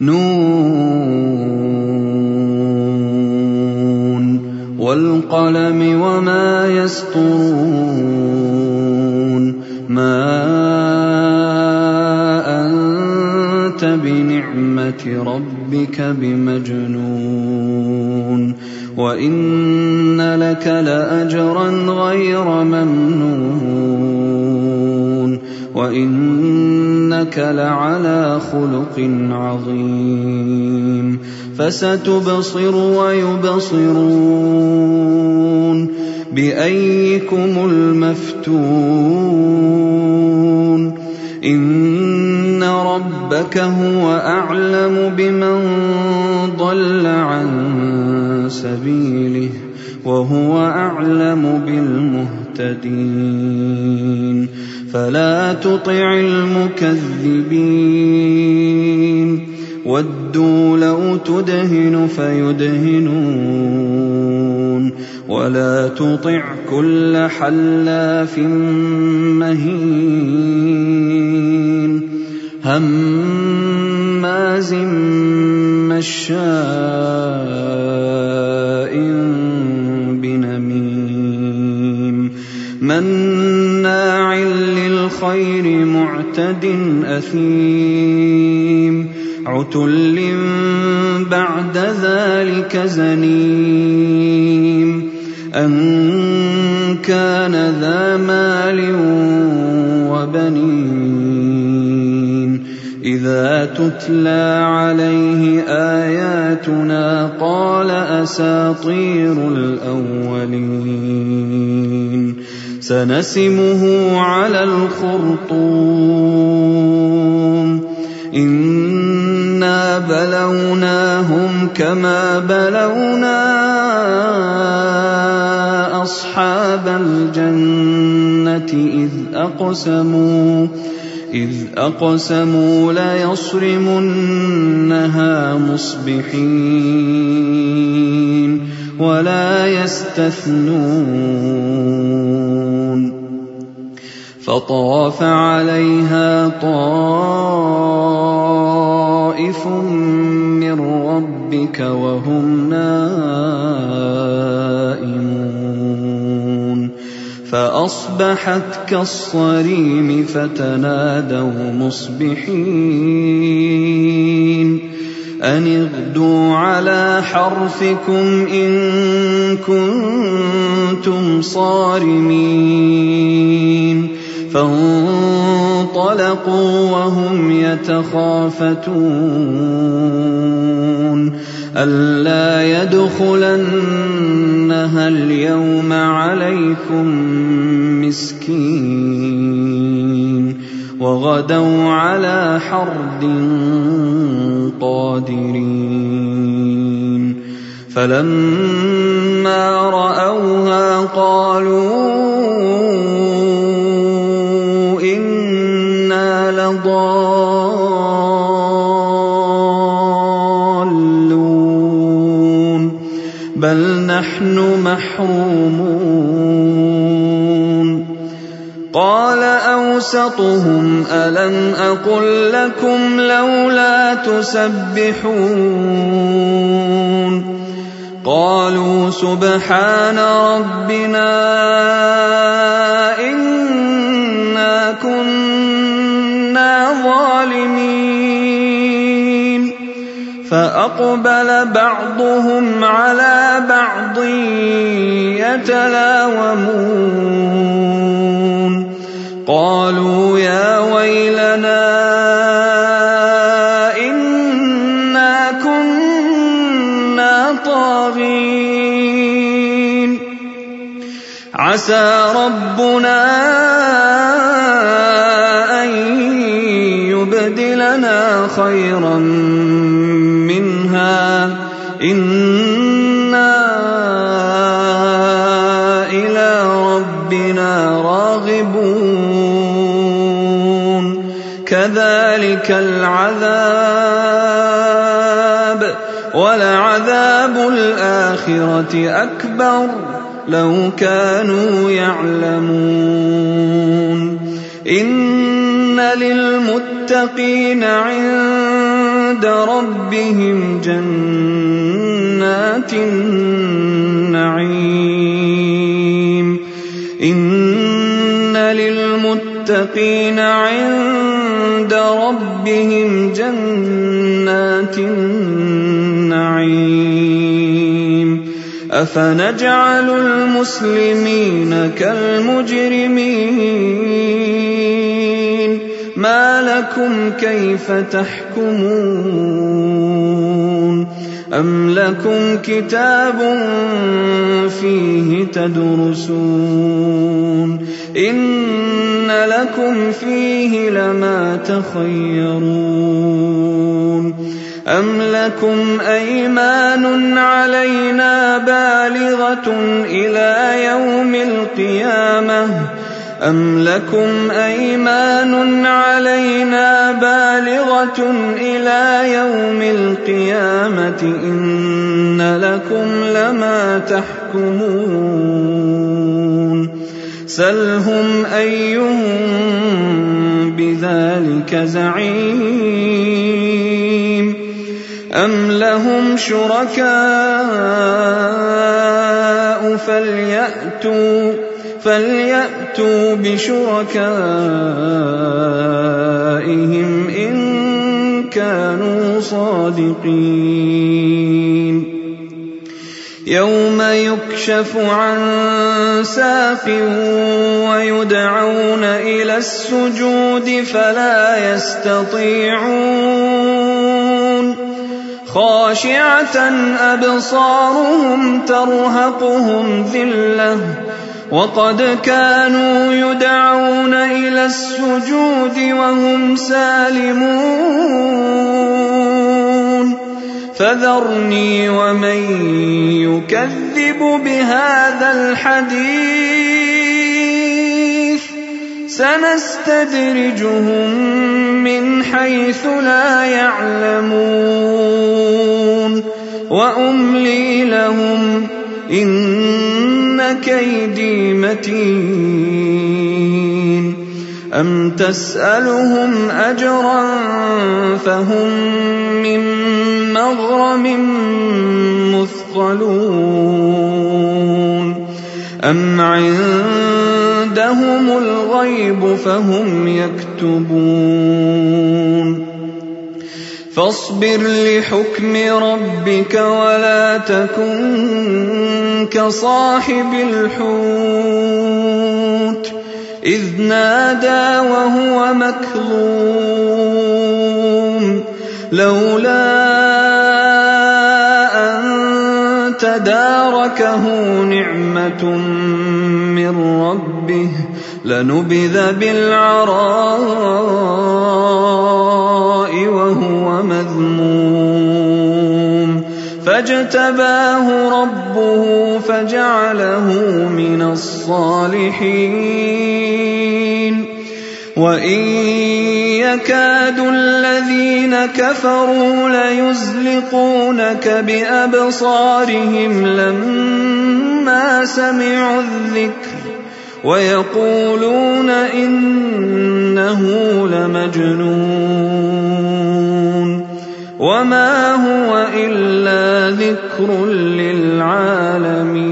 نون والقلم وما يسطرون ما أنت بنعمة ربك بمجنون وإن لك لأجرا غير ممنون وإنك لعلى خلق عظيم فستبصر ويبصرون بأيكم المفتون إن ربك هو أعلم بمن ضل عن سبيله وهو أعلم بالمهتدين فلا تطع المكذبين ودوا لو تدهن فيدهنون ولا تطع كل حلاف مهين هماز مشاء بنميم مناع للخير معتد أثيم عتل بعد ذلك زنيم أن كان ذا مال وبنين إذا تتلى عليه آياتنا قال أساطير الأولين سنسمه على الخرطوم إنا بلوناهم كما بلونا أصحاب الجنة إذ أقسموا ليصرمنها مصبحين ولا يستثنون فطاف عليها طائف من ربك وهم نائمون فأصبحت كالصريم فتنادوا مصبحين أن اغدوا على حرثكم إن كنتم صارمين فانطلقوا وهم يتخافتون ألا يدخلنها اليوم عليكم مسكين وغدوا على حرد قادرين فلما رأوها قالوا إنا لضالون بل نحن محرومون قال أوسطهم ألم أقل لكم لولا تسبحون قالوا سبحان ربنا إنا كنا ظالمين فأقبل بعضهم على بعض يتلاومون قالوا يا ويلنا إنا كنا طاغين عسى ربنا أن يبدلنا خيرا منها إنا إلى ربنا راغبون كذلك العذاب ولعذاب الآخرة أكبر لو كانوا يعلمون إن للمتقين عند عند ربهم جنات النعيم إن للمتقين عند ربهم جنات النعيم أفنجعل المسلمين كالمجرمين ما لكم كيف تحكمون أم لكم كتاب فيه تدرسون إن لكم فيه لما تخيرون أم لكم أيمان علينا بالغة إلى يوم القيامة أم لكم أيمان علينا بالغة إلى يوم القيامة إن لكم لما تحكمون سلهم أيهم بذلك زعيم أم لهم شركاء فليأتوا بشركائهم إن كانوا صادقين يوم يكشف عن ساق ويدعون إلى السجود فلا يستطيعون خاشعة أبصارهم ترهقهم ذلة وقد كانوا يدعون إلى السجود وهم سالمون فذرني ومن يكذب بهذا الحديث سنستدرجهم من حيث لا يعلمون وأملي لهم إن كيدي متين أم تسألهم أجرا فهم من مغرم مثقلون أم عندهم الغيب فهم يكتبون فاصبر لحكم ربك ولا تكن كصاحب الحوت إذ نادى وهو مكظوم لولا أن تداركه نعمة من ربه لنبذ بالعراء وهو مذموم فاجتباه ربه فجعله من الصالحين وإن يكاد الذين كفروا ليزلقونك بأبصارهم لما سمعوا الذكر ويقولون إنه لمجنون وما هو إلا ذكر للعالمين